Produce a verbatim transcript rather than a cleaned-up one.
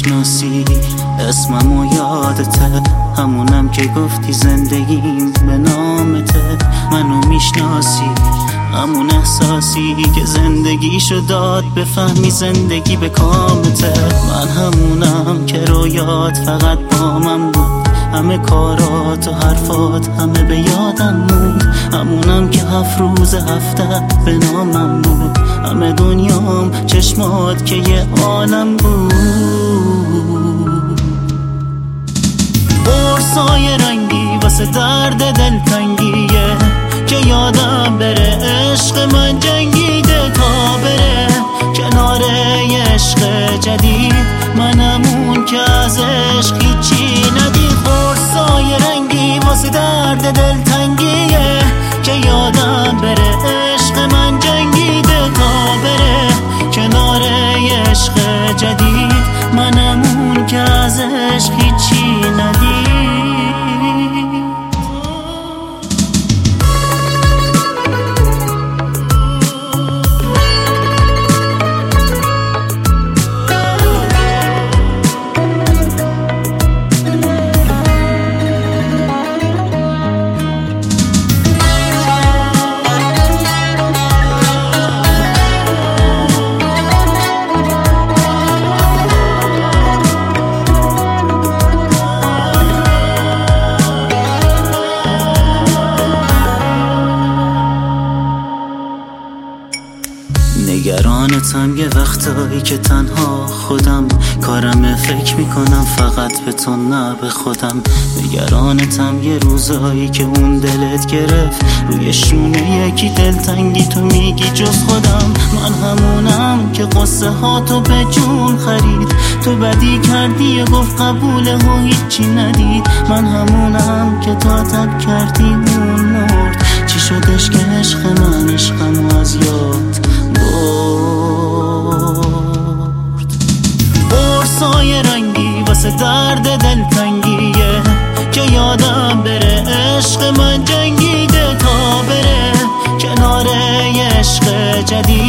میشناسی اسممو یادته، همونم که گفتی زندگیم به نامته. منو میشناسی همون احساسی که زندگیشو داد بفهمی زندگی به کامته. من همونم که رویات فقط با من بود، همه کارات و حرفات همه به یادم موند. همونم که هفت روز هفته به نامم بود، همه دنیام چشمات که یه عالم بود. قرصای رنگی واسه درد دلتنگیه که یادم بره عشق من جنگیده تا بره کنار یه عشق جدید. منمون که از عشق هیچی ندید. قرصای رنگی واسه درد دلتنگیه که یادم بره عشق من جنگیده تا بره کنار یه عشق جدید. منمون که از عشق هیچی ندید. نگرانتم یه وقتایی که تنها خودم کارمه، فکر میکنم فقط به تو نه به خودم. نگرانتم یه روزایی که اون دلت گرفت روی شونه یکی دلتنگی تو میگی جز خودم. من همونم که قصه ها تو به جون خرید، تو بدی کردی و گفت قبوله و هیچی ندید. من همونم که تا تب کردی اون مرد، چی شدش که عشق من عشقمو از یاد برد. قرصای رنگی واسه درد دلتنگیه که یادم بره عشق من جنگیده تا بره کنار یه عشق جدید.